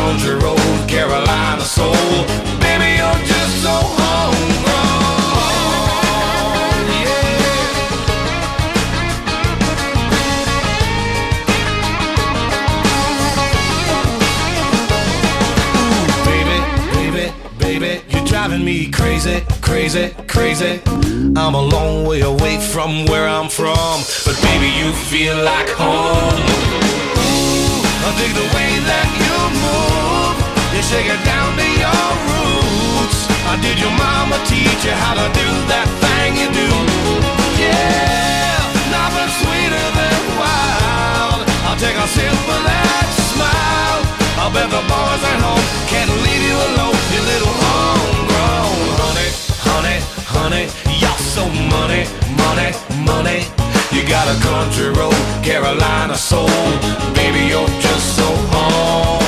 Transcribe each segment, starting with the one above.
country road, Carolina soul. Baby, you're just so homegrown, yeah. Baby, you're driving me crazy, crazy, crazy. I'm a long way away from where I'm from, but baby, you feel like home. I dig the way that you move. You shake it down to your roots. Did your mama teach you how to do that thing you do? Yeah, nothing sweeter than wild. I'll take a sip of that smile. I bet the boys at home can't leave you alone. You little homegrown honey, honey, honey. You're so money, money, money. You got a country road, Carolina soul. Baby, you're just so home.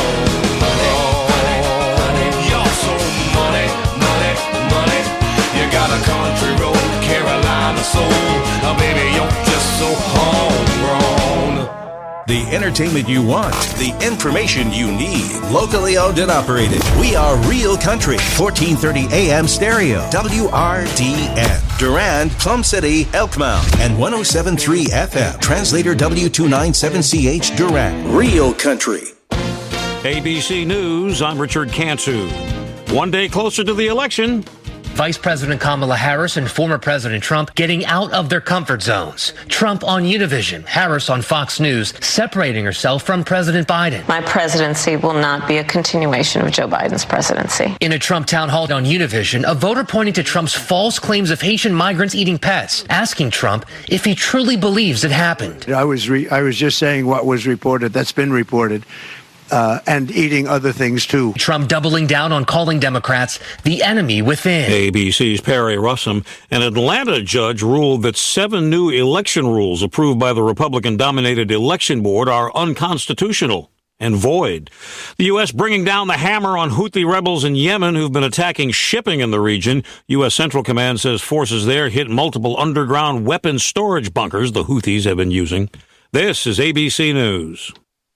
You're so money, money, money. You got a country road, Carolina soul. Baby, you're just so homegrown. The entertainment you want, the information you need. Locally owned and operated. We are Real Country, 1430 AM stereo, WRDN. Durand, Plum City, Elkmount, and 107.3 FM. Translator W297CH Durand. Real Country. ABC News, I'm Richard Cantu. One day closer to the election. Vice President Kamala Harris and former President Trump getting out of their comfort zones. Trump on Univision, Harris on Fox News, separating herself from President Biden. My presidency will not be a continuation of Joe Biden's presidency. In a Trump town hall on Univision, a voter pointing to Trump's false claims of Haitian migrants eating pets, asking Trump if he truly believes it happened. I was just saying what was reported. That's been reported. And eating other things, too. Trump doubling down on calling Democrats the enemy within. ABC's Perry Russum. An Atlanta judge ruled that 7 new election rules approved by the Republican-dominated election board are unconstitutional and void. The U.S. bringing down the hammer on Houthi rebels in Yemen who've been attacking shipping in the region. U.S. Central Command says forces there hit multiple underground weapons storage bunkers the Houthis have been using. This is ABC News.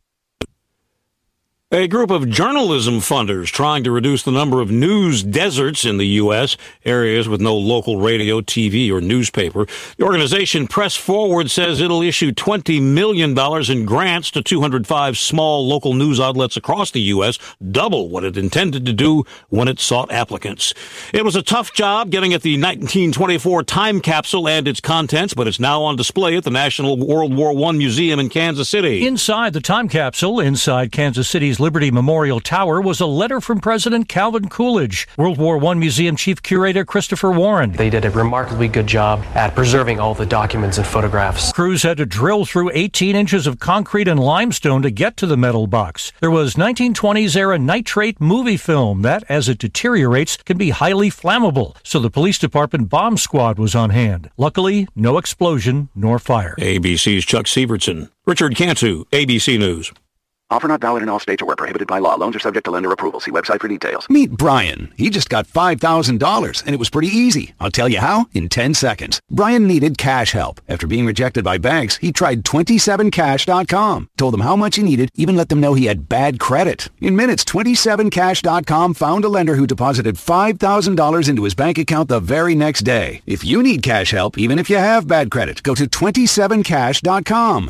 A group of journalism funders trying to reduce the number of news deserts in the U.S., areas with no local radio, TV, or newspaper. The organization Press Forward says it'll issue $20 million in grants to 205 small local news outlets across the U.S., double what it intended to do when it sought applicants. It was a tough job getting at the 1924 time capsule and its contents, but it's now on display at the National World War I Museum in Kansas City. Inside the time capsule, inside Kansas City's Liberty Memorial Tower, was a letter from President Calvin Coolidge. World War I Museum Chief Curator Christopher Warren. They did a remarkably good job at preserving all the documents and photographs. Crews had to drill through 18 inches of concrete and limestone to get to the metal box. There was 1920s-era nitrate movie film that, as it deteriorates, can be highly flammable. So the police department bomb squad was on hand. Luckily, no explosion nor fire. ABC's Chuck Sievertson. Richard Cantu, ABC News. Offer not valid in all states or where prohibited by law. Loans are subject to lender approval. See website for details. Meet Brian. He just got $5,000, and it was pretty easy. I'll tell you how in 10 seconds. Brian needed cash help. After being rejected by banks, he tried 27cash.com. Told them how much he needed, even let them know he had bad credit. In minutes, 27cash.com found a lender who deposited $5,000 into his bank account the very next day. If you need cash help, even if you have bad credit, go to 27cash.com.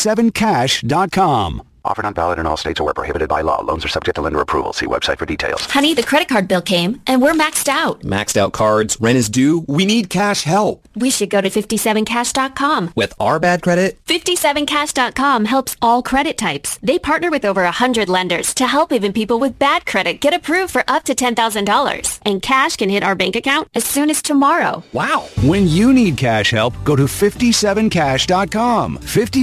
27cash.com. Offer not valid in all states or where prohibited by law. Loans are subject to lender approval. See website for details. Honey, the credit card bill came, and we're maxed out. Maxed out cards, rent is due. We need cash help. We should go to 57cash.com. With our bad credit? 57cash.com helps all credit types. They partner with over 100 lenders to help even people with bad credit get approved for up to $10,000. And cash can hit our bank account as soon as tomorrow. Wow. When you need cash help, go to 57cash.com.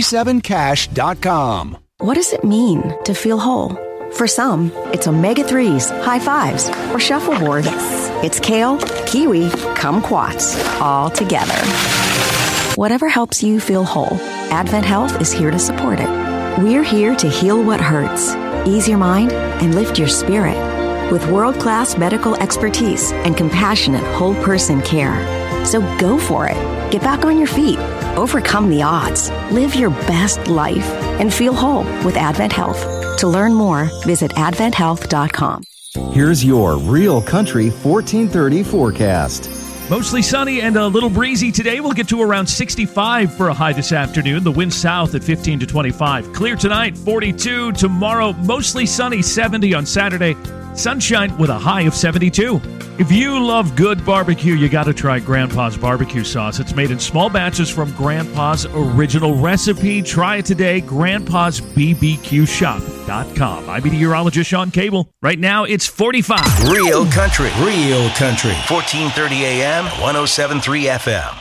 57cash.com. What does it mean to feel whole? For some, it's omega-3s, high fives, or shuffleboard. Yes. It's kale, kiwi, kumquats, all together. Whatever helps you feel whole, Advent Health is here to support it. We're here to heal what hurts, ease your mind, and lift your spirit with world-class medical expertise and compassionate whole-person care. So go for it. Get back on your feet. Overcome the odds. Live your best life and feel whole with Advent Health. To learn more, visit adventhealth.com. Here's your Real Country 1430 forecast. Mostly sunny and a little breezy today. We'll get to around 65 for a high this afternoon. The wind south at 15 to 25. Clear tonight, 42. Tomorrow, mostly sunny, 70 on Saturday. Sunshine with a high of 72. If you love good barbecue, you got to try Grandpa's barbecue sauce. It's made in small batches from Grandpa's original recipe. Try it today, grandpa'sbbqshop.com. I'm meteorologist Sean Cable. Right now, it's 45. Real Country. 1430 AM, 107.3 FM.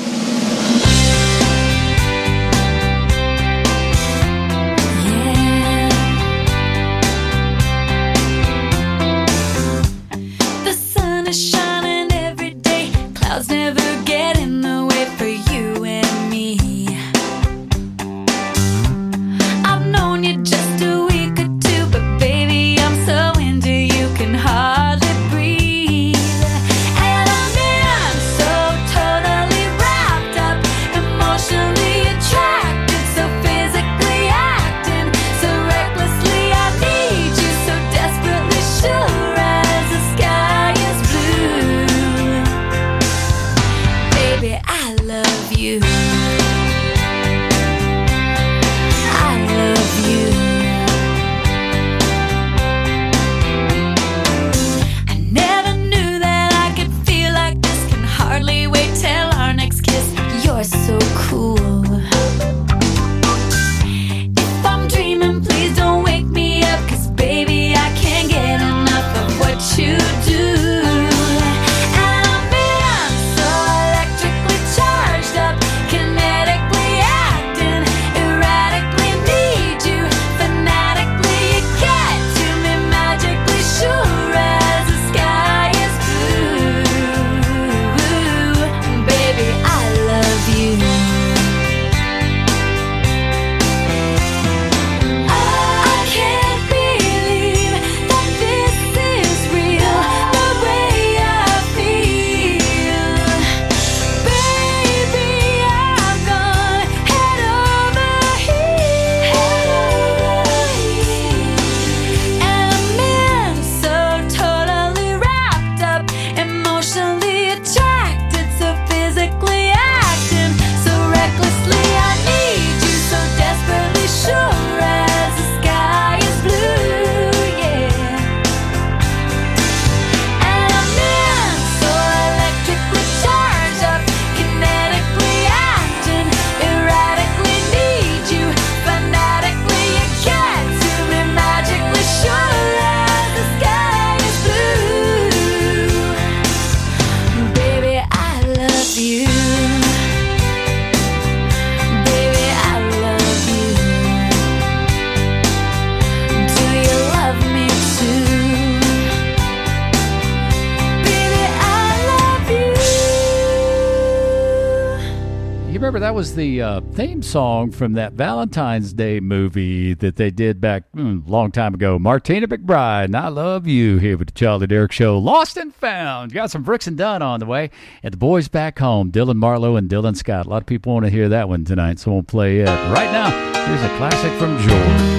That was the theme song from that Valentine's Day movie that they did back a long time ago. Martina McBride, and I Love You, here with the Charlie Derrick Show. Lost and Found. Got some Brooks and Dunn on the way. And the boys back home, Dylan Marlowe and Dylan Scott. A lot of people want to hear that one tonight, so we'll play it. Right now, here's a classic from George.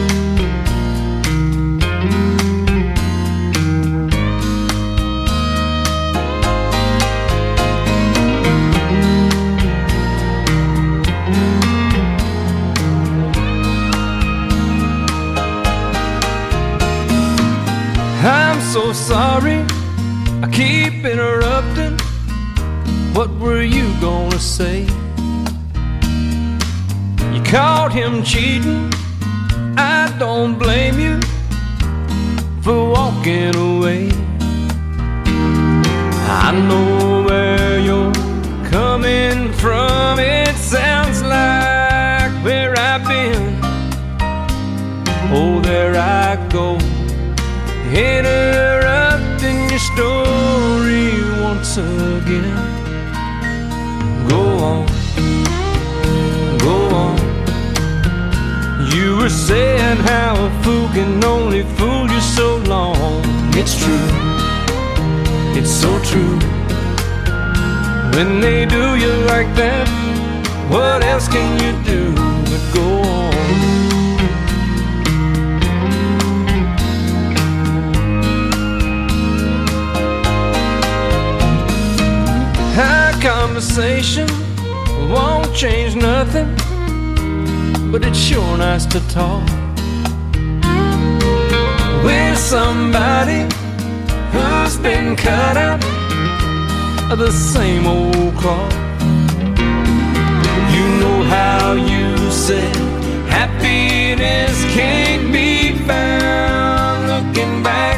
I'm so sorry, I keep interrupting. What were you gonna say? You caught him cheating, I don't blame you for walking away. I know where you're coming from, it sounds like where I've been. Oh, there I go, interrupting your story once again. Go on, go on. You were saying how a fool can only fool you so long. It's true, it's so true. When they do you like that, what else can you do but go on? conversation won't change nothing, but it's sure nice to talk with somebody who's been cut out of the same old cloth. You know how you say happiness can't be found looking back.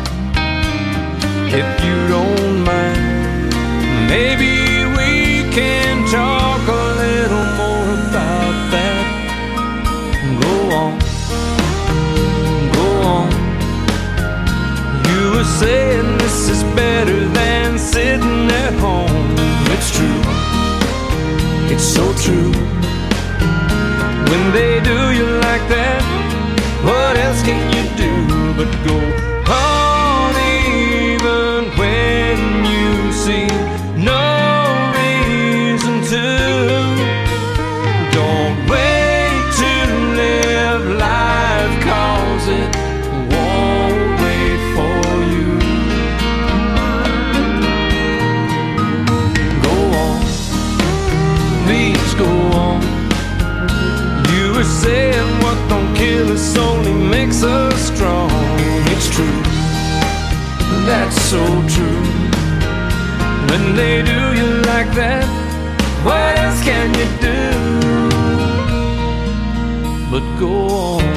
If you don't mind, maybe we can talk a little more about that. Go on, go on. You were saying this is better than sitting at home. It's true, it's so true. When they do you like that, what else can you do but go on even when you see no reason to? Don't wait to live life, 'cause it won't wait for you. Go on, please go on. You were saying what don't kill us only makes us strong. It's true, that's so true. When they do you like that, what else can you do but go on?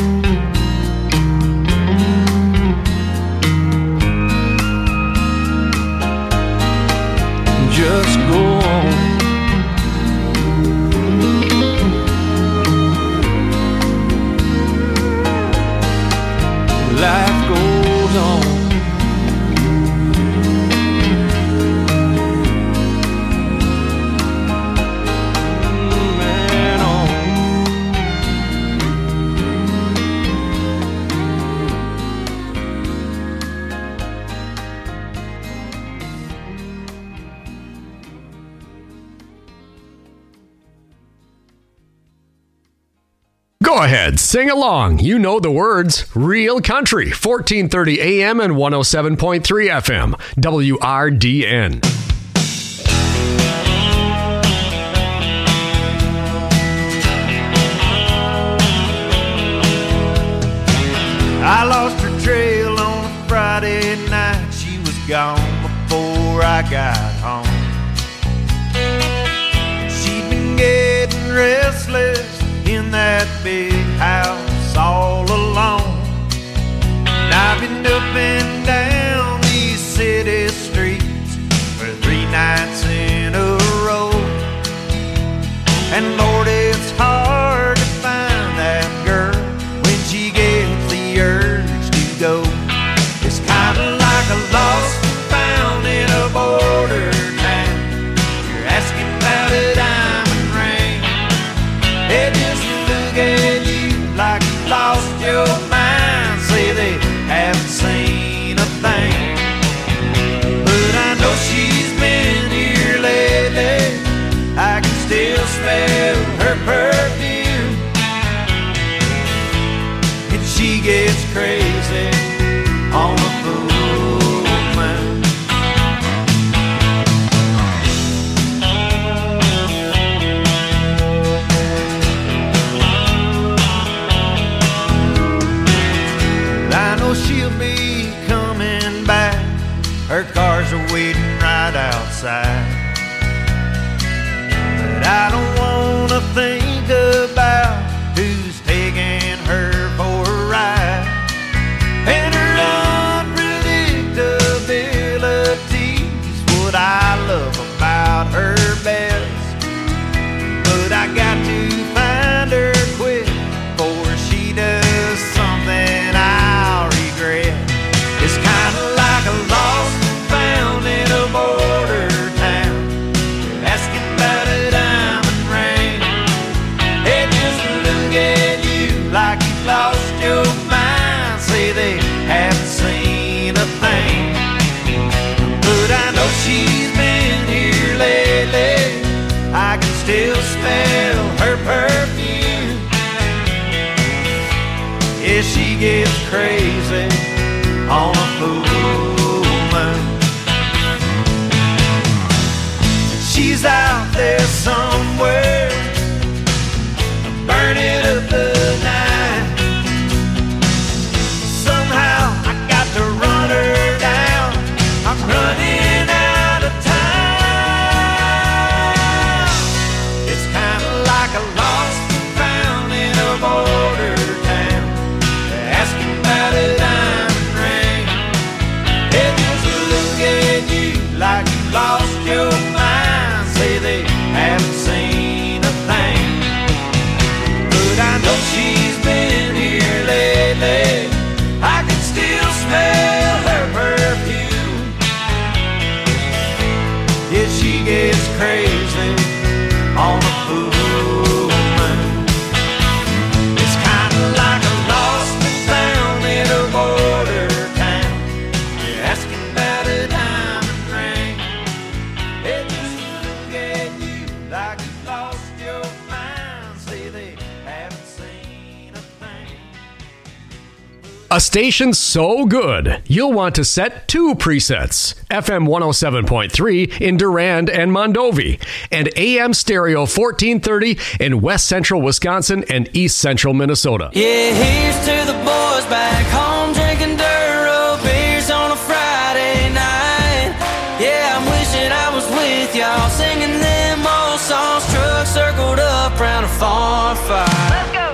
Just go on. Life goes on. Man, on. Go ahead, sing along. You know the words. Real Country, 1430 AM and 107.3 FM, WRDN. I lost her trail on a Friday night. She was gone before I got home. She'd been getting restless in that big house all alone. And I've been up and down these city streets for 3 nights in a row. And Lord, it's hard to find that girl when she gets the urge to go. It's kind of like a lost and found in a border town. You're asking about a diamond ring. They just look at you like you lost your mind. Say they haven't seen a thing. But I know she's been here lately. I can still smell her perfume. And she gets crazy on the full moon. I know she'll be coming back. Her cars are waiting right outside. But I don't wanna think about who's taking her for a ride. And her unpredictability's what I love about her best. But I got to find her quick before she does something I'll regret. It's kinda like a lost and found in a border town. You're asking about a diamond ring. They just look at you like you lost your mind. Say they haven't seen a thing. But I know she's been here lately. I can still smell her perfume. Yeah, she gets crazy on a full moon. She's she's out there somewhere, burning up the night. Somehow I got to run her down. I'm running out of time. It's kind of like a lost and found in a border town, asking about a diamond ring. They just look at you like you lost your mind. Say they haven't seen a thing, but I know she's been here lately. I can still smell her perfume. Yeah, she gets crazy on a full moon. It's kind of like a lost and found in a border town. You're asking about a diamond ring. They just look at you like you lost your mind. Say they haven't seen a thing. A station so good, you'll want to set 2 presets. FM 107.3 in Durand and Mondovi, and AM stereo 1430 in West Central Wisconsin and East Central Minnesota. Yeah, here's to the boys back home drinking dirt road beers on a Friday night. Yeah, I'm wishing I was with y'all singing them old songs. Trucks circled up round a farm fire. Let's go.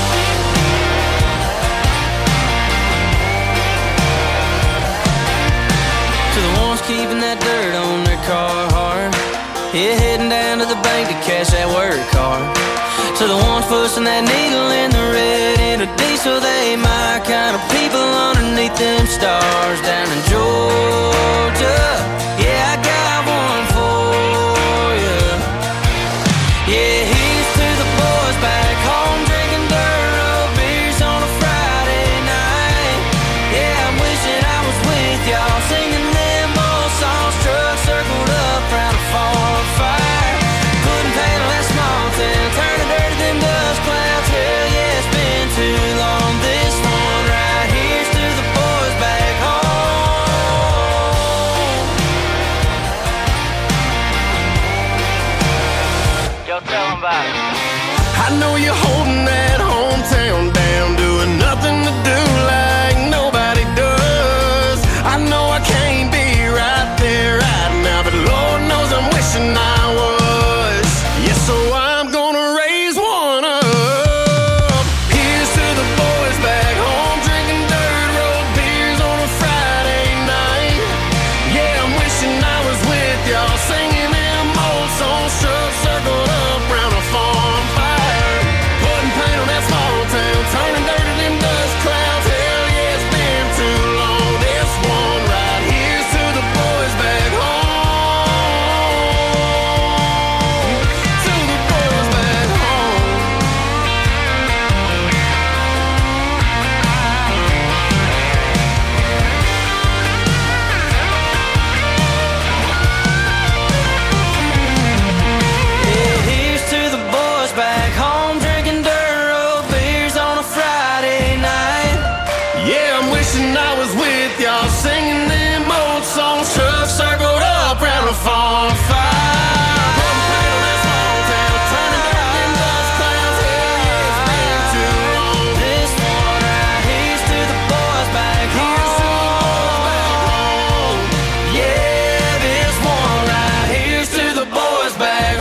To the ones keeping that dirt on their car hard. Yeah, heading down to the bank to cash that work card. To the ones pushing that needle in the red in a diesel, they my kind of people underneath them stars down in Georgia. Yeah, I got one for you. Yeah, here's to the boys back home drinking dirt road beers on a Friday night. Yeah, I'm wishing I was with y'all singing them old songs. Trucks circled up round a farm fire. Putting paint on that small town, turning dirt to them dust clouds. Hell yeah, it's been too long. This one right here's to the boys back home. Y'all tell them about it. I know you're holding that hometown down, doing nothing to do like nobody does. I know I can't be right there right now, but Lord knows I'm wishing I was. Yeah, so I'm gonna raise one up. Here's to the boys back home drinking dirt road beers on a Friday night. Yeah, I'm wishing I was with y'all singing them old songs. Trucks circled up round a farm fire. Putting paint on that small town, turning dirt to them dust clouds. Hell yeah, it's been too long. This one right here's to the boys back home. To the boys back home. Yeah, here's to the boys back home drinking dirt road beers on a Friday night. Yeah, I'm wishing I was with y'all singing them old songs. Trucks circled up round a farm fire. Putting paint on that small town, turning dirt to them dust clouds. Hell yeah, it's been too long. This one right here's to the boys back home. Yeah, this one right here's to the boys back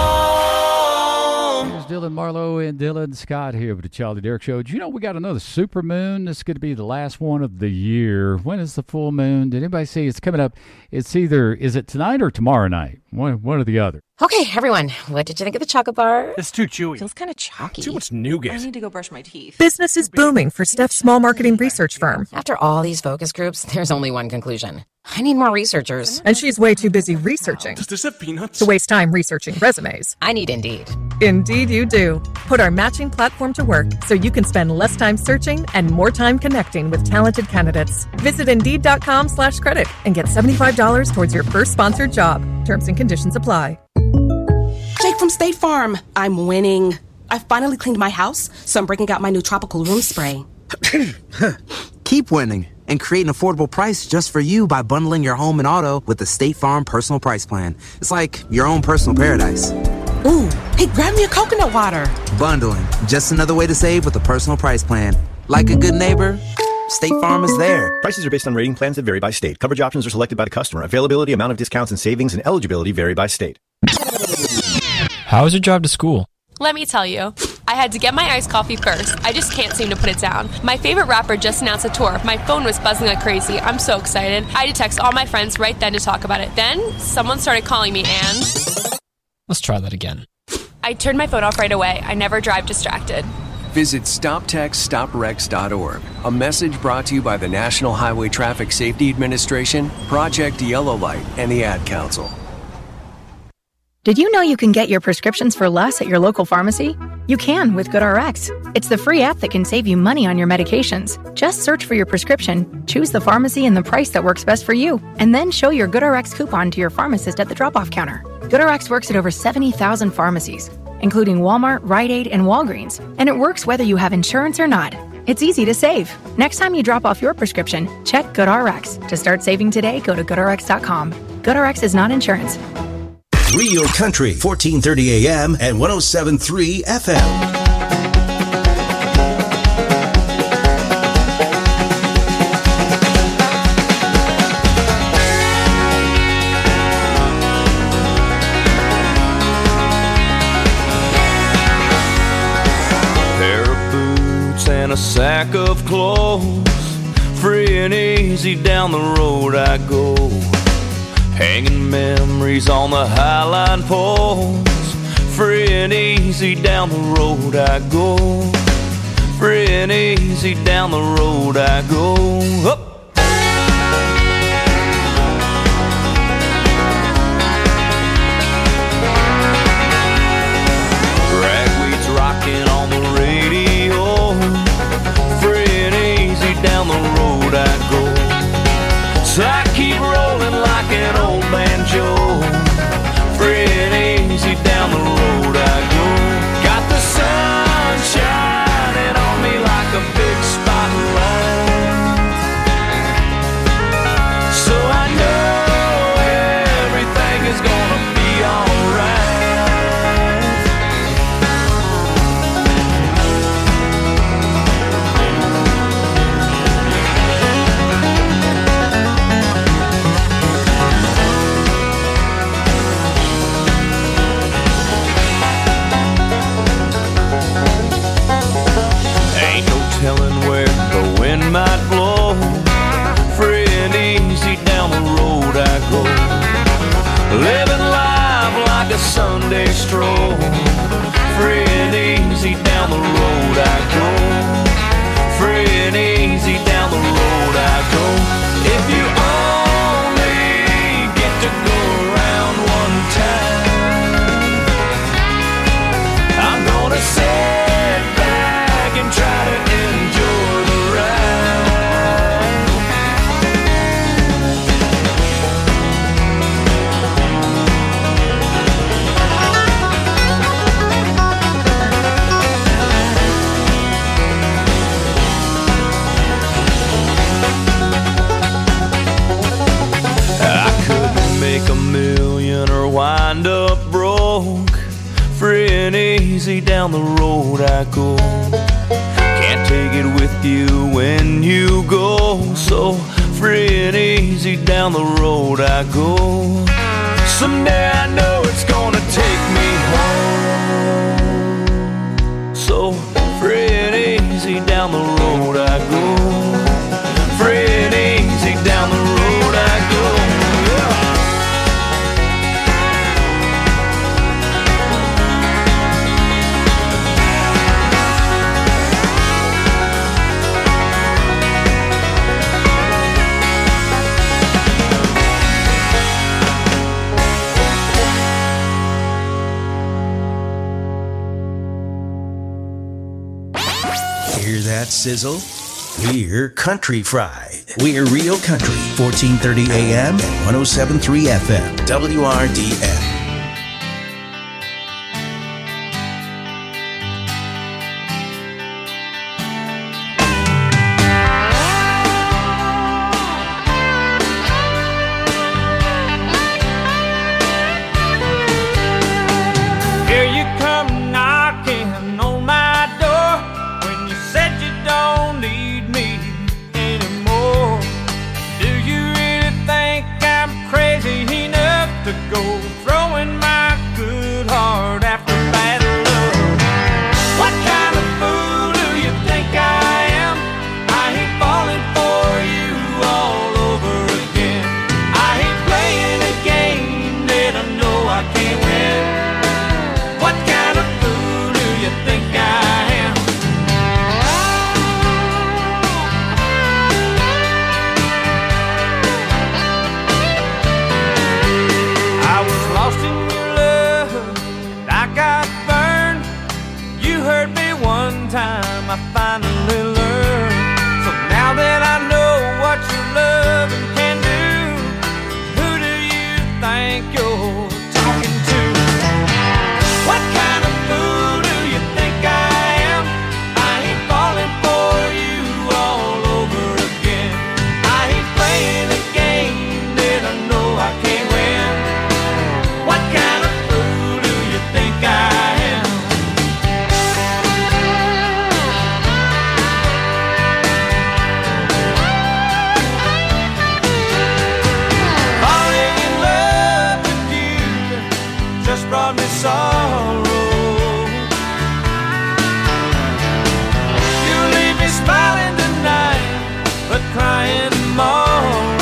home. Here's Dylan Marlowe and Dylan Scott here with the Charlie Derrick Show. Did you know we got another super moon? This is going to be the last one of the year. When is the full moon? Did anybody see? It's coming up. It's either, is it tonight or tomorrow night? One or the other. Okay, everyone, what did you think of the chocolate bar? It's too chewy. Feels kind of chalky. Too much nougat. I need to go brush my teeth. Business is booming for Steph's small marketing research firm. After all these focus groups, there's only one conclusion. I need more researchers. And she's way too busy researching Does this have peanuts? to waste time researching resumes. I need Indeed. Indeed you do. Put our matching platform to work so you can spend less time searching and more time connecting with talented candidates. Visit Indeed.com/credit and get $75 towards your first sponsored job. Terms and conditions apply. Jake from State Farm. I'm winning. I finally cleaned my house, so I'm breaking out my new tropical room spray. keep winning and create an affordable price just for you by bundling your home and auto with the State Farm Personal Price Plan. It's like your own personal paradise. Ooh, hey, grab me a coconut water. Bundling, just another way to save with a personal price plan. Like a good neighbor, State Farm is there. Prices are based on rating plans that vary by state. Coverage options are selected by the customer. Availability, amount of discounts and savings, and eligibility vary by state. How was your drive to school? Let me tell you. I had to get my iced coffee first. I just can't seem to put it down. My favorite rapper just announced a tour. My phone was buzzing like crazy. I'm so excited. I had to text all my friends right then to talk about it. Then, someone started calling me and... Let's try that again. I turned my phone off right away. I never drive distracted. Visit StopTextStopWrecks.org. A message brought to you by the National Highway Traffic Safety Administration, Project Yellow Light, and the Ad Council. Did you know you can get your prescriptions for less at your local pharmacy? You can with GoodRx. It's the free app that can save you money on your medications. Just search for your prescription, choose the pharmacy and the price that works best for you, and then show your GoodRx coupon to your pharmacist at the drop-off counter. GoodRx works at over 70,000 pharmacies, including Walmart, Rite Aid, and Walgreens, and it works whether you have insurance or not. It's easy to save. Next time you drop off your prescription, check GoodRx. To start saving today, go to GoodRx.com. GoodRx is not insurance. Real Country, 1430 AM and 107.3 FM. And a sack of clothes, free and easy down the road I go, hanging memories on the highline poles. Free and easy down the road I go, free and easy down the road I go. Up. Ragweed's rocking on the radio, down the road I go. So I keep rolling like an old banjo, free and easy down the road I go. Got the sun shining on me like a big spotlight, so I know everything is gonna be alright. Telling where the wind might blow, free and easy down the road I go, living life like a Sunday stroll, free and easy down the road I go, free and easy down the road I go. If you only get to go around one time, I'm gonna sit back and try to enjoy the ride. I couldn't make $1 million or wind up broke, free and easy down the road I go. Can't take it with you when you go, so free and easy down the road I go. Someday I know it's gonna take me home, so free and easy down the road I go, free and easy down the road I go. Hear that sizzle? We're Country Fried. We're Real Country, 1430 AM and 107.3 FM, WRDN. like burn. You hurt me one time, I finally learned. So now that I know what your loving can do, who do you think you're talking to? What kind of fool do you think I am? I ain't falling for you all over again. I ain't playing a game that I know I can't win. What kind of fool do you think I am? Falling in love with you just brought me sorrow. You leave me smiling tonight, but crying tomorrow.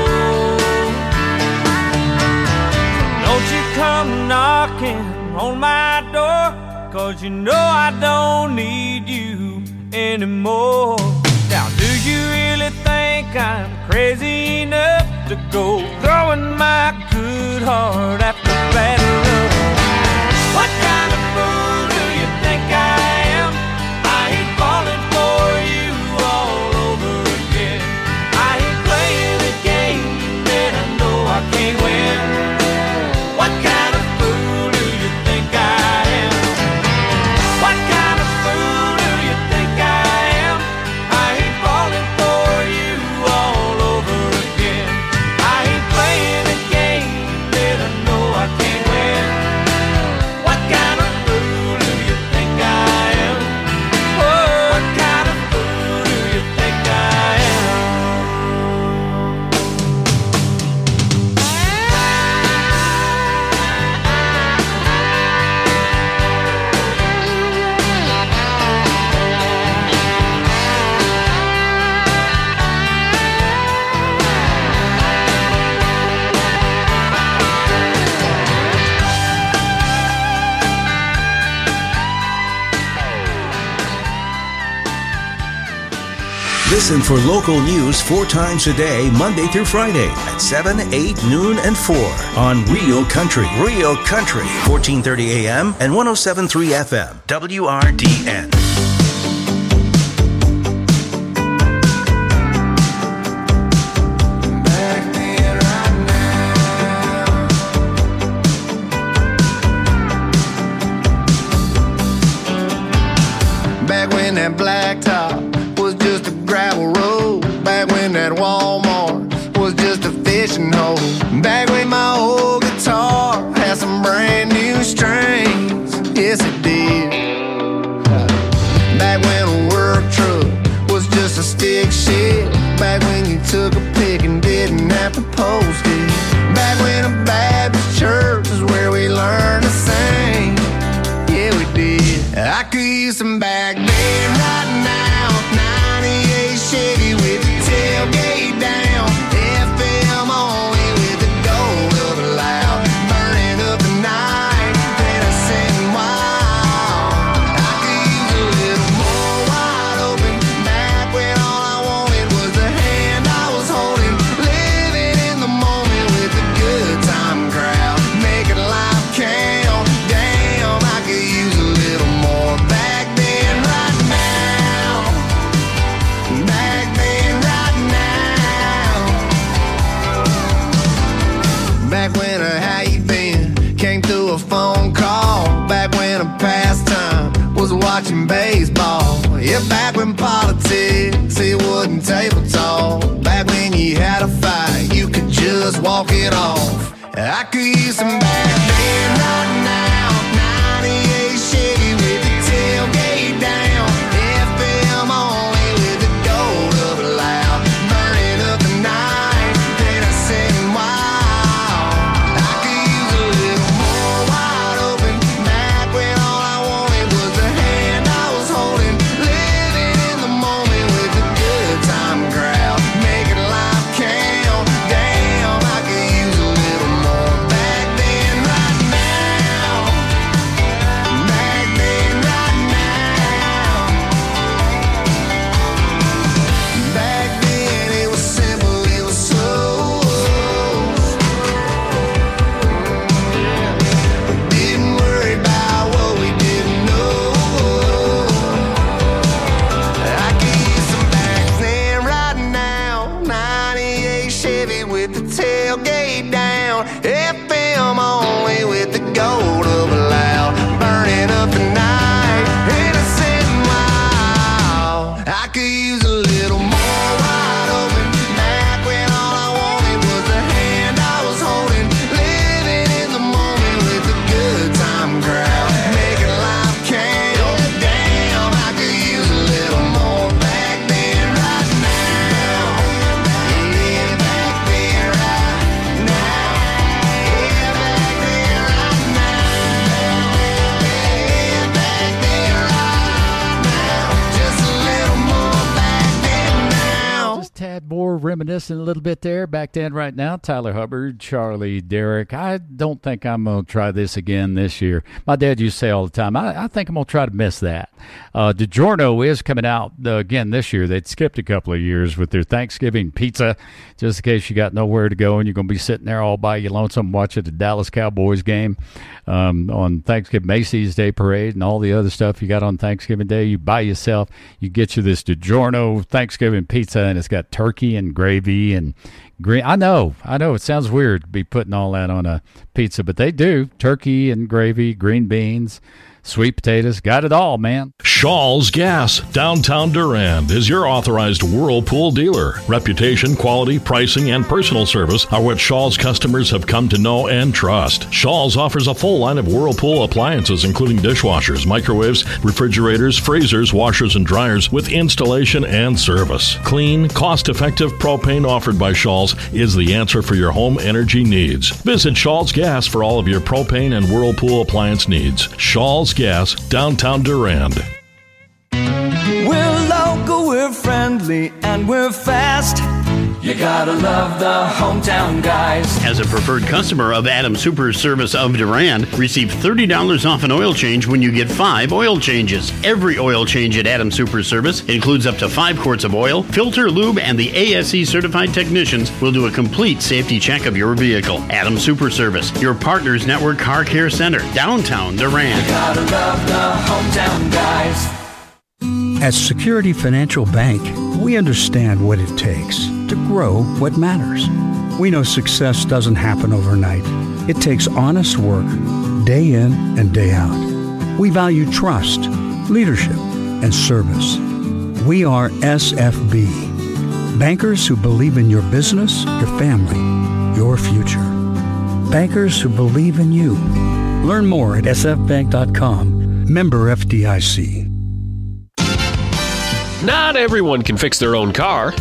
Don't you come knocking on my door, 'cause you know I don't need you anymore. Now do you really think I'm crazy enough to go throwing my good heart after bad love? What kind of fool do you think I am? I ain't falling for you all over again. I ain't playing a game that I know I can't win. What kind of fool do you think I am? What kind of fool do you think I am? I ain't falling for you all over again. I ain't playing a game that I know I can't win. What kind of fool do you think I am? Oh, what kind of fool do you think I am? Listen for local news 4 times a day, Monday through Friday at 7, 8, noon, and 4 on Real Country. Real Country, 1430 AM and 107.3 FM, WRDN. Back when that blacktop was just a gravel road. Back when that Walmart was just a fishing hole. Back when my old guitar had some brand new strings. Yes, it did. Back when a work truck was just a stick shift. Back when you took a pic and didn't have to post it. Back when a Baptist church is where we learned to sing. Yeah, we did. I could use some back then right now. 98 Chevy with the tailgate down. FM only with the gold of the loud. Burning up the night, then I sitting wild. I could use a little more wide open. Back when all I wanted was the hand I was holding. Living in the moment with the good time crowd. Making life count. Damn, I could use a little more back then right now. Back then right now. Back when a how you been came through a phone call. Back when a pastime was watching baseball. Yeah, back when politics, it wasn't table talk. Back when you had a fight, you could just walk it off. I could use some back then right now. 98 Chevy with the tailgate down. FM only with the gold of the loud. Burning up the night, then I sitting wild. I could use a little more wide open. Back when all I wanted was the hand I was holding. Living in the moment with the good time crowd. Making life count. Damn, I could use a little more back then right now. reminiscing a little bit there. Back then, right now, Tyler Hubbard, Charlie Derrick. I don't think I'm going to try this again this year. My dad used to say all the time, I think I'm going to try to miss that. DiGiorno is coming out again this year. They'd skipped a couple of years with their Thanksgiving pizza, just in case you got nowhere to go and you're going to be sitting there all by your lonesome watching the Dallas Cowboys game on Thanksgiving, Macy's Day Parade, and all the other stuff you got on Thanksgiving Day. You buy yourself, you get you this DiGiorno Thanksgiving pizza, and it's got turkey and gravy and green. I know it sounds weird to be putting all that on a pizza, but they do. Turkey and gravy, green beans, sweet potatoes, got it all, man. Shaw's Gas, downtown Durand, is your authorized Whirlpool dealer. Reputation, quality, pricing, and personal service are what Shaw's customers have come to know and trust. Shaw's offers a full line of Whirlpool appliances, including dishwashers, microwaves, refrigerators, freezers, washers, and dryers with installation and service. Clean, cost-effective propane offered by Shaw's is the answer for your home energy needs. Visit Shaw's Gas for all of your propane and Whirlpool appliance needs. Shaw's Gas, downtown Durand. We're local, we're friendly, and we're fast. You gotta love the hometown guys. As a preferred customer of Adam Super Service of Durand, receive $30 off an oil change when you get 5 oil changes. Every oil change at Adam Super Service includes up to 5 quarts of oil, filter, lube, and the ASE certified technicians will do a complete safety check of your vehicle. Adam Super Service, your Partners Network Car Care Center, downtown Durand. You gotta love the hometown guys. At Security Financial Bank, we understand what it takes to grow what matters. We know success doesn't happen overnight. It takes honest work, day in and day out. We value trust, leadership, and service. We are SFB, bankers who believe in your business, your family, your future. Bankers who believe in you. Learn more at sfbank.com. Member FDIC. Not everyone can fix their own car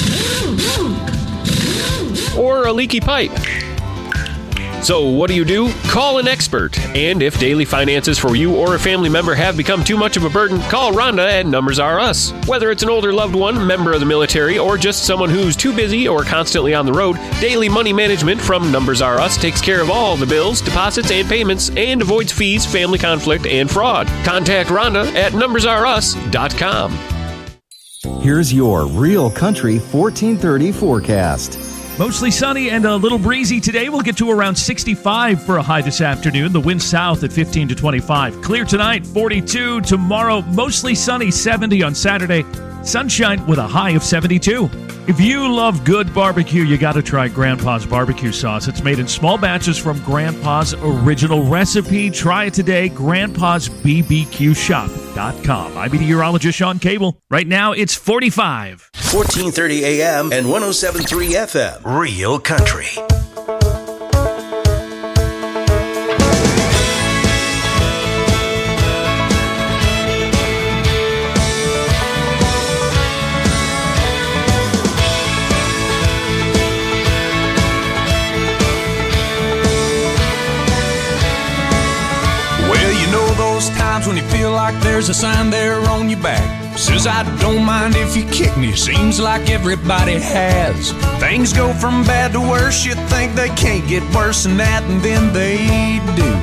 or a leaky pipe. So what do? Call an expert. And if daily finances for you or a family member have become too much of a burden, call Rhonda at Numbers R Us. Whether it's an older loved one, member of the military, or just someone who's too busy or constantly on the road, Daily Money Management from Numbers R Us takes care of all the bills, deposits, and payments and avoids fees, family conflict, and fraud. Contact Rhonda at numbersrus.com. Here's your Real Country 1430 forecast. Mostly sunny and a little breezy today. We'll get to around 65 for a high this afternoon. The wind south at 15 to 25. Clear tonight, 42. Tomorrow, mostly sunny, 70 on Saturday. Sunshine with a high of 72. If you love good barbecue, you got to try Grandpa's barbecue sauce. It's made in small batches from Grandpa's original recipe. Try it today, grandpa'sbbqshop.com. I'm meteorologist Sean Cable. Right now, it's 45. 1430 AM and 107.3 FM. Real Country. Times when you feel like there's a sign there on your back says I don't mind if you kick me. Seems like everybody has. Things go from bad to worse. You think they can't get worse than that, and then they do.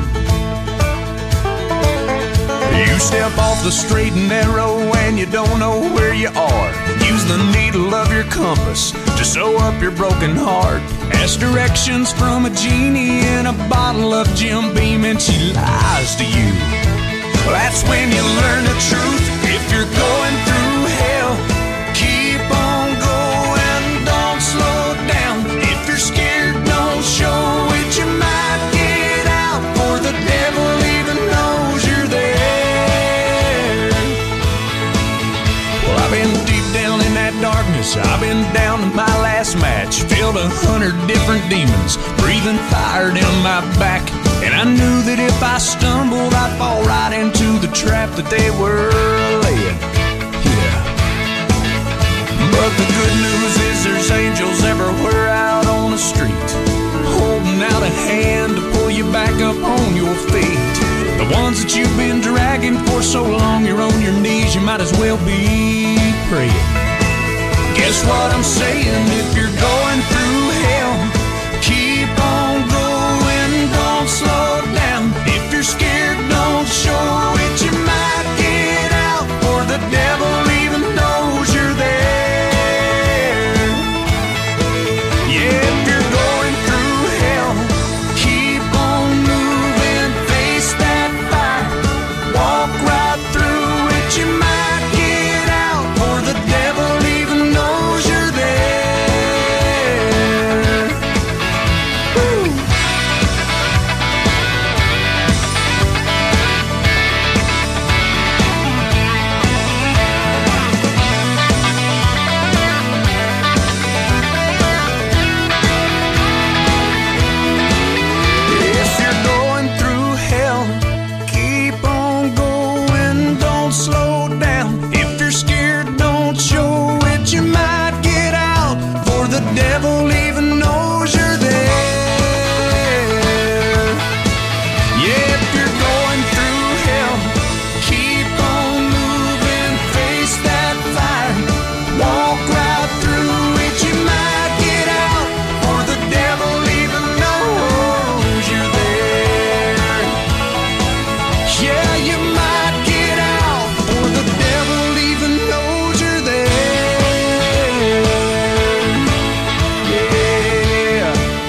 You step off the straight and narrow and you don't know where you are. Use the needle of your compass to sew up your broken heart. Ask directions from a genie in a bottle of Jim Beam and she lies to you. That's when you learn the truth. If you're going through hell, keep on going, don't slow down. If you're scared, don't show it. You might get out, for the devil even knows you're there. Well, I've been deep down in that darkness. I've been down to my last match. Filled 100 different demons, breathing fire down my back. And I knew that if I stumbled, I'd fall right into the trap that they were laying. Yeah. But the good news is there's angels everywhere out on the street, holding out a hand to pull you back up on your feet. The ones that you've been dragging for so long, you're on your knees, you might as well be praying. Guess what I'm saying? If you're going through hell, keep on going, don't slow down. If you're scared, don't show it. You might get out, or the devil even knows you're there. Yeah, if you're going through hell, keep on moving, face that fire, walk right through it. You might get out, or the devil even knows you're there. Woo. If you're going through hell, keep on going, don't slow down. If you're scared, don't show it. You might get out, for the devil even knows you're there. Yeah, if you're going through hell, keep on moving, face that fire, walk right through it. You might get out, or the devil even knows you're there. Yeah, you might get out, or the devil even knows you're there. Yeah.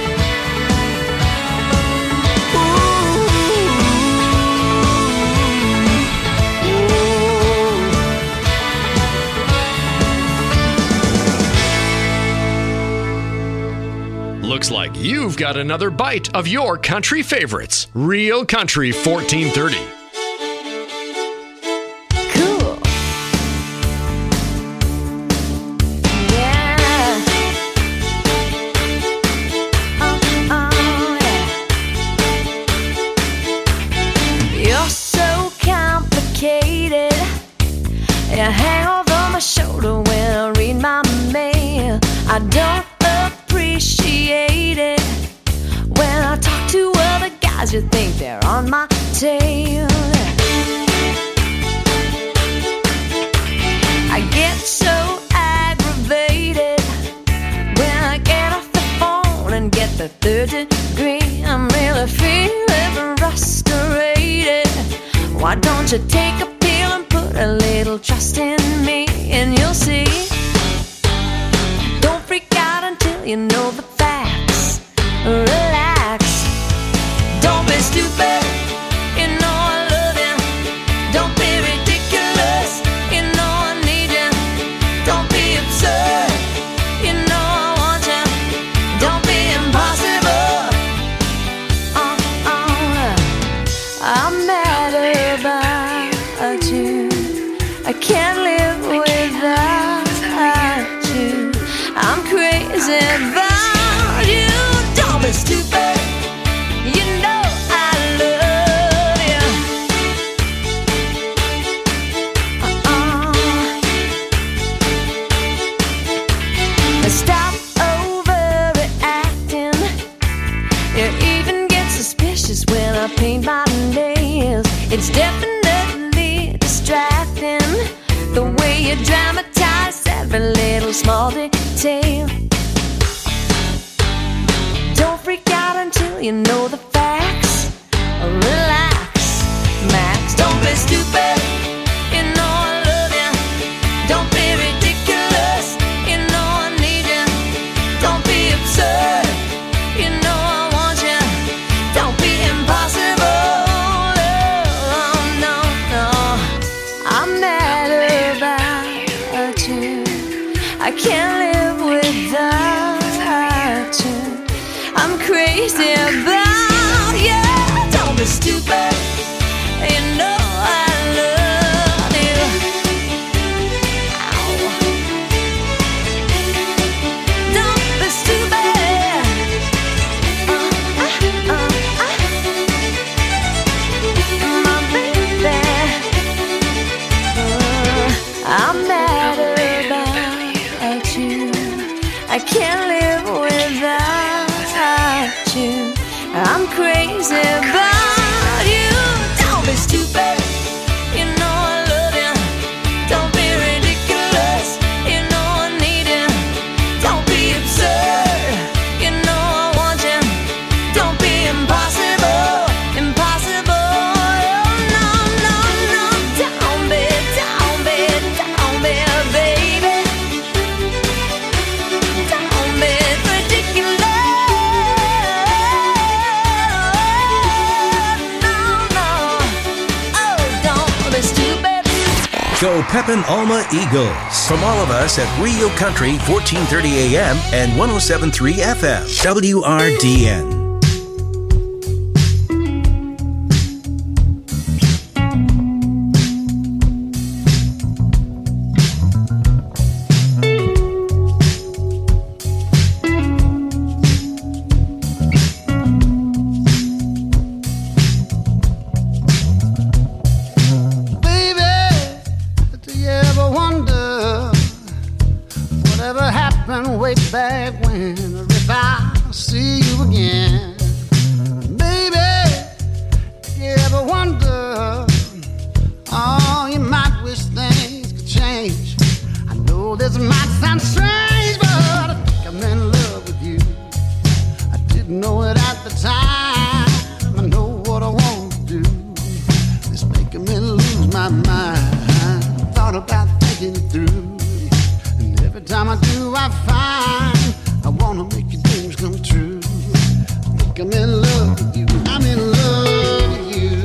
Looks like you've got another bite of your country favorites. Real Country 1430. You're so complicated. You hang over my shoulder when I read my mail. I don't appreciate it when I talk to other guys. You think they're on my tail. I get so aggravated when I get off the phone and get the third degree. I'm really feeling frustrated. Why don't you take a pill and put a little trust in me, and you'll see. Don't freak out until you know the facts. Relax. Don't be stupid. You know I love you. Don't be ridiculous. You know I need you. Don't be absurd. You know I want you. Don't be impossible. I'm mad about you. I can't live without you. I'm crazy about you. Don't be stupid. You know I love you. Stop overreacting. You even get suspicious when I paint my nails. It's definitely distracting the way you dramatize every little small detail. Don't freak out until you know the facts. Relax, Max. Don't be stupid. You know I love you. Don't be ridiculous. You know I need you. Don't be absurd. You know I want you. Don't be impossible. Oh, no, no. I'm mad about you. I can't live without you. I'm crazy about you. Don't be stupid. You know I love you. Ow. Don't be stupid. My baby. I'm mad about you. I can't live without you. Go Pepin Alma Eagles. From all of us at Real Country, 1430 AM and 107.3 FM. WRDN. Way back when, or if I see you again, baby, you ever wonder, oh, you might wish things could change. I know this might sound strange, but I think I'm in love with you. I didn't know it at the time. I know what I want to do. It's making me lose my mind. Thought about thinking it through. Every time I do, I find I wanna make your dreams come true. I think I'm in love with you. I'm in love with you.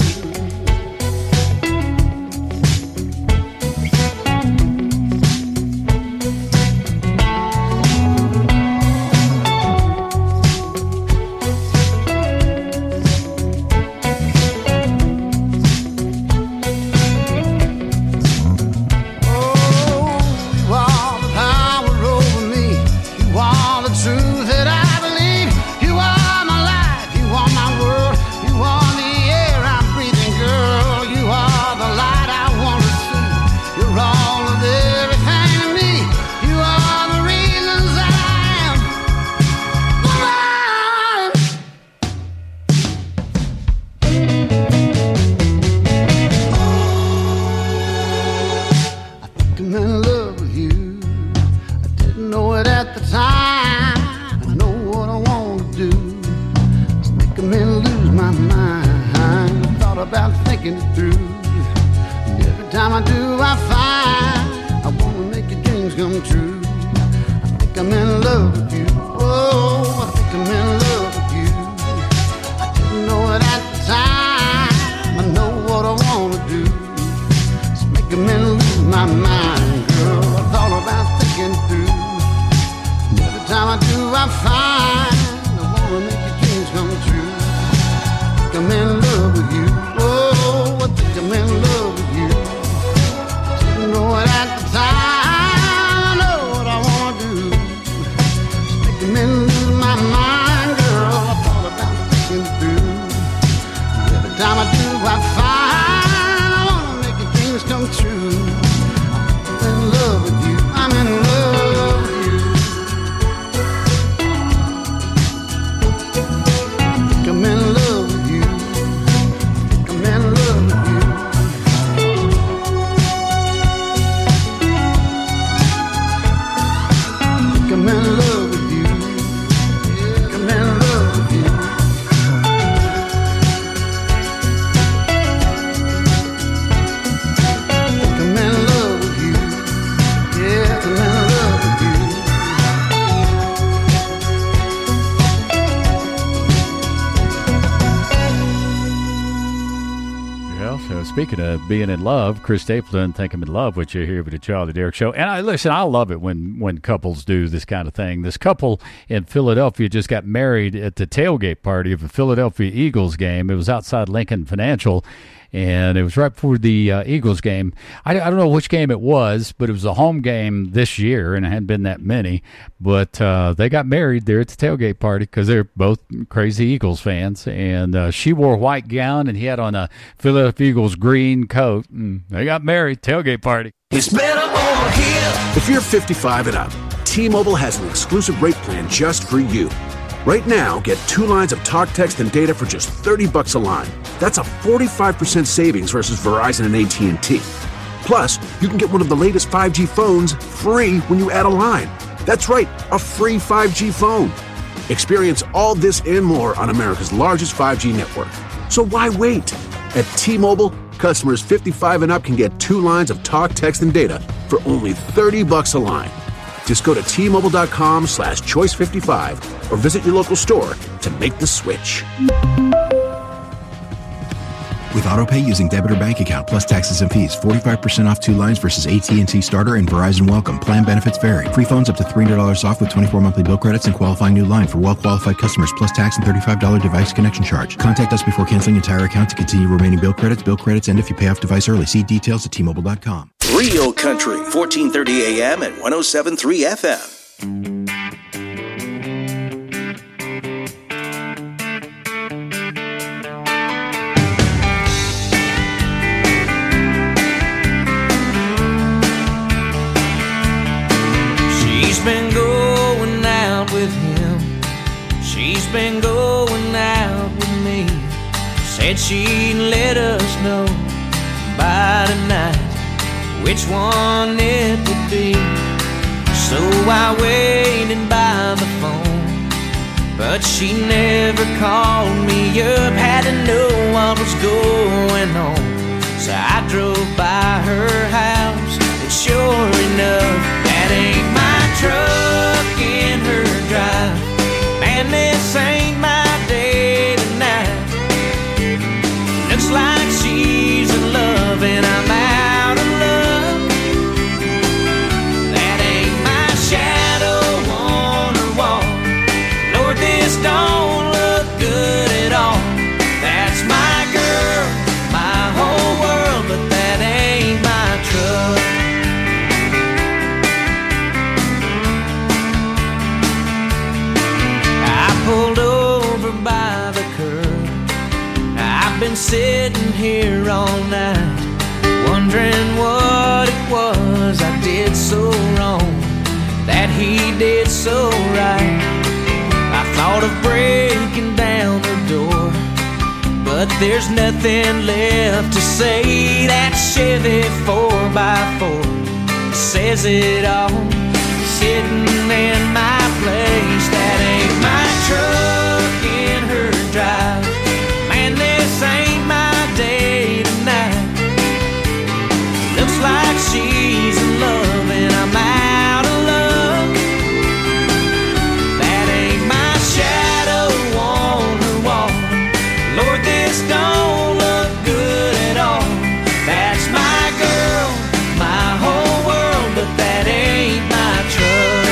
Speaking of being in love, Chris Stapleton, think I'm in love with you here with the Charlie Derrick Show. And I love it when couples do this kind of thing. This couple in Philadelphia just got married at the tailgate party of a Philadelphia Eagles game. It was outside Lincoln Financial, and it was right before the Eagles game. I don't know which game it was, but it was a home game this year, and it hadn't been that many. But they got married there at the tailgate party because they're both crazy Eagles fans. And she wore a white gown, and he had on a Philadelphia Eagles green coat. And they got married, tailgate party. It's better over here. If you're 55 and up, T-Mobile has an exclusive rate plan just for you. Right now, get 2 lines of talk, text, and data for just $30 a line. That's a 45% savings versus Verizon and AT&T. Plus, you can get one of the latest 5G phones free when you add a line. That's right, a free 5G phone. Experience all this and more on America's largest 5G network. So why wait? At T-Mobile, customers 55 and up can get 2 lines of talk, text, and data for only $30 a line. Just go to T-Mobile.com/choice55 or visit your local store to make the switch. With AutoPay using debit or bank account plus taxes and fees. 45% off 2 lines versus AT&T Starter and Verizon Welcome. Plan benefits vary. Free phones up to $300 off with 24 monthly bill credits and qualifying new line for well-qualified customers plus tax and $35 device connection charge. Contact us before canceling entire account to continue remaining bill credits. Bill credits end if you pay off device early. See details at T-Mobile.com. Real Country, 1430 AM and 107.3 FM. She's been going out with him. She's been going out with me. Said she'd let us know by tonight which one it would be. So I waited by the phone, but she never called me up. Had to know what was going on, so I drove by her house, and sure enough, that ain't my truck in her drive. Man, this ain't my day tonight. Looks like she's in love and I'm out of love. That ain't my shadow on her wall. Lord, this don't look good at all. That's my girl, my whole world, but that ain't my truck. I pulled over by the curb. I've been sitting here all night, wondering what it was I did so wrong, that he did so right. I thought of breaking down her door, but there's nothing left to say. That Chevy 4x4 says it all, sitting in my place. That ain't my truck in her drive. Man, this ain't my day tonight. Looks like she's in love and I'm out of love. That ain't my shadow on her wall. Lord, this don't look good at all. That's my girl, my whole world, but that ain't my truck.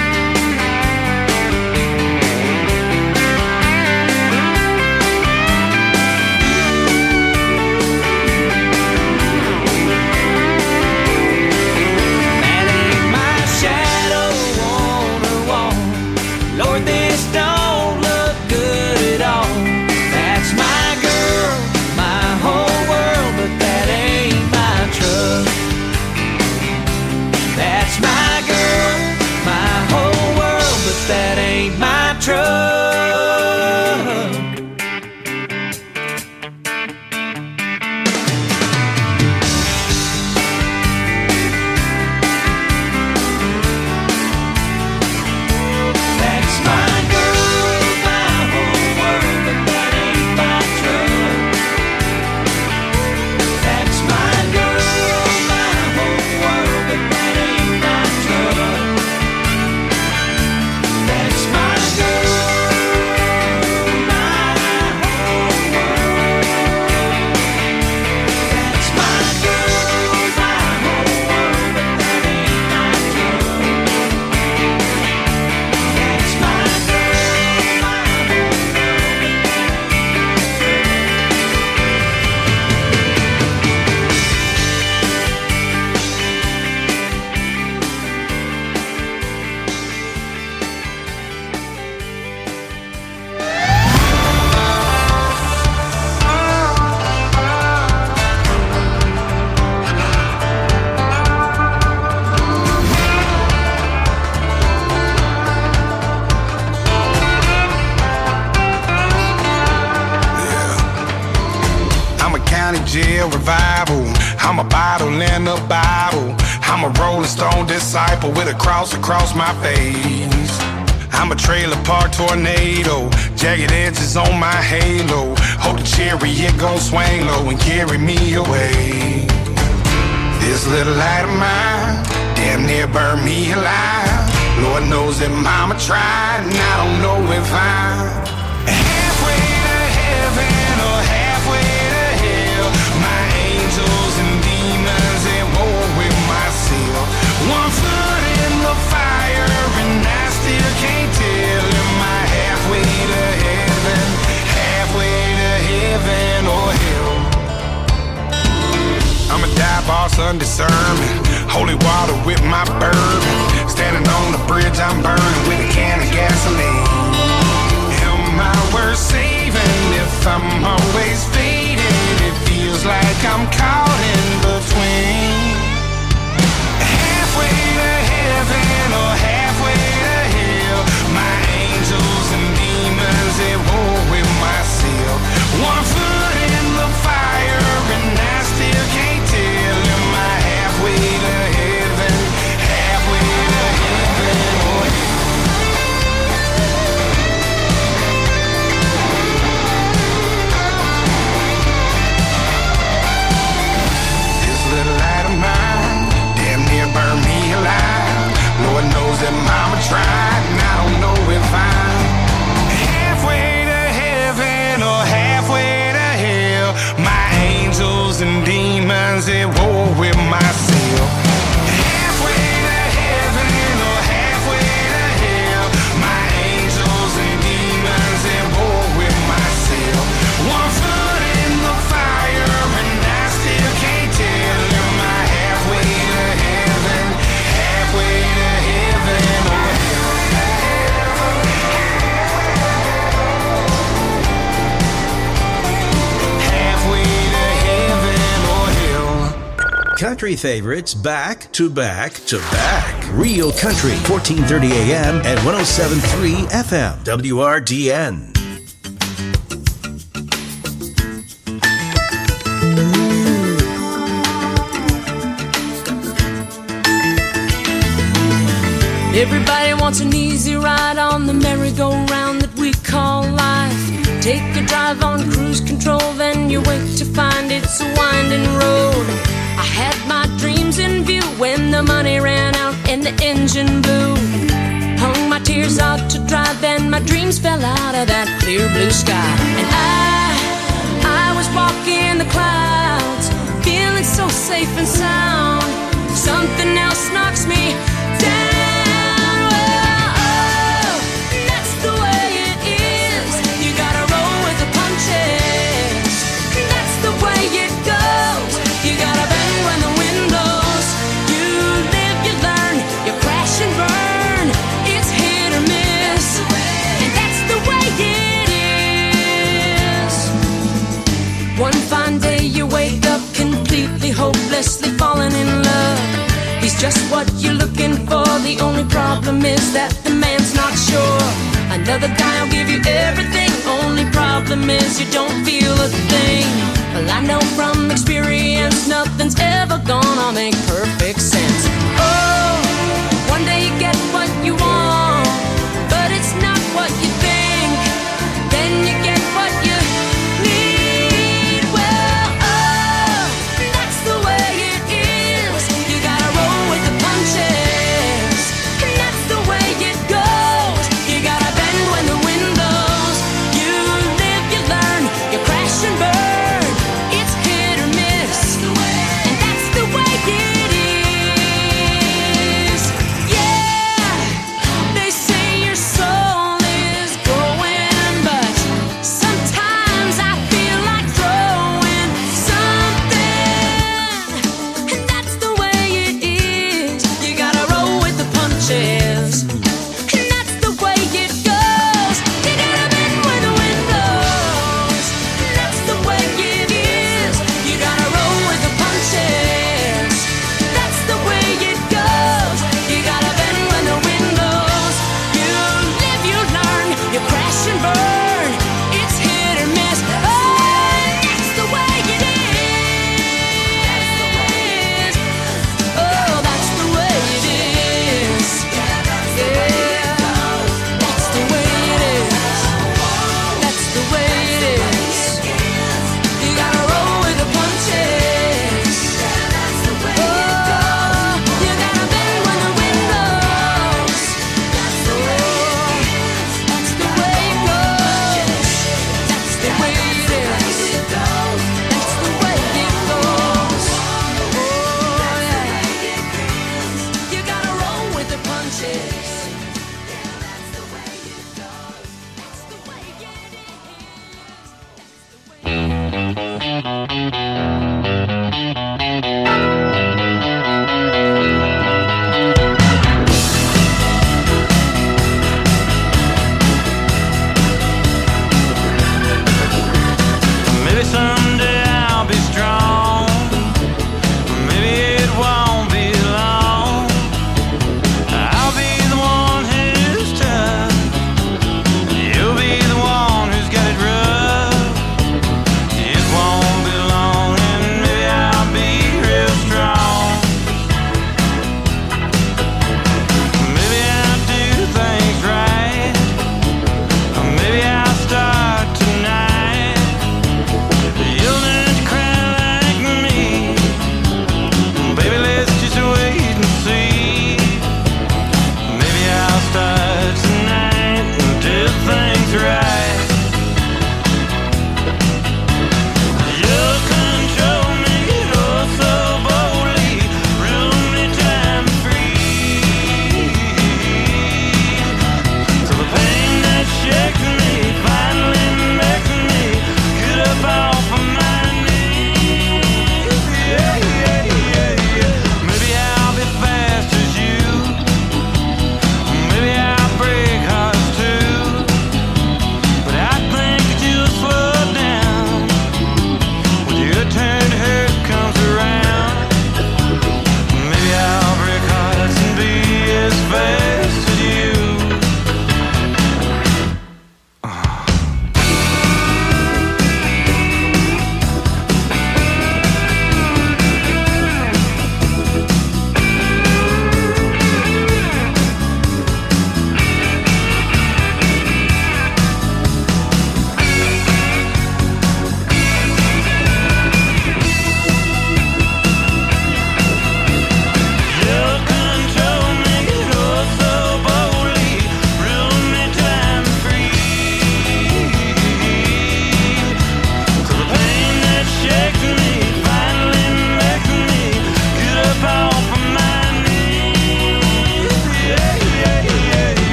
Lord, this don't look good at all. That's my girl, my whole world, but that ain't my truck. That's my girl, my whole world, but that ain't my truck. Jail revival. I'm a bottle in a Bible. I'm a Rolling Stone disciple with a cross across my face. I'm a trailer park tornado, jagged edges on my halo. Hope the chariot gon' swing low and carry me away. This little light of mine damn near burned me alive. Lord knows that mama tried, and I don't know if I'm halfway to heaven or halfway to hell. lost undiscernment. Holy water with my bourbon. Standing on the bridge, I'm burning with a can of gasoline. Am I worth saving if I'm always fading? It feels like I'm caught in between. Halfway to heaven or halfway to hell. My angels and demons at war with myself. 1 foot in the fire and I still can't tell. Am I halfway to heaven? Halfway to heaven or hell? This little light of mine damn near burned me alive. Lord knows that mama tried, and I don't know if I'm halfway to heaven or halfway to hell. My angels and demons at war with myself. Halfway to heaven or halfway to hell. My angels and demons at war with myself. 1 foot in the fire and I still can't tell. Am I halfway to heaven? Halfway to heaven or halfway to heaven or hell? Country favorites back to back to back. Real Country, 1430 AM and 107.3 FM. WRDN. Everybody wants an easy ride on the merry-go-round that we call life. Take a drive on cruise control, then you wait to find it's a winding road. I had my dreams in view when the money ran out and the engine blew. Hung my tears out to dry, then my dreams fell out of that clear blue sky. And I was walking the clouds, feeling so safe and sound. Something else knocks me down. Hopelessly falling in love. He's just what you're looking for. The only problem is that the man's not sure. Another guy will give you everything. Only problem is you don't feel a thing. Well, I know from experience nothing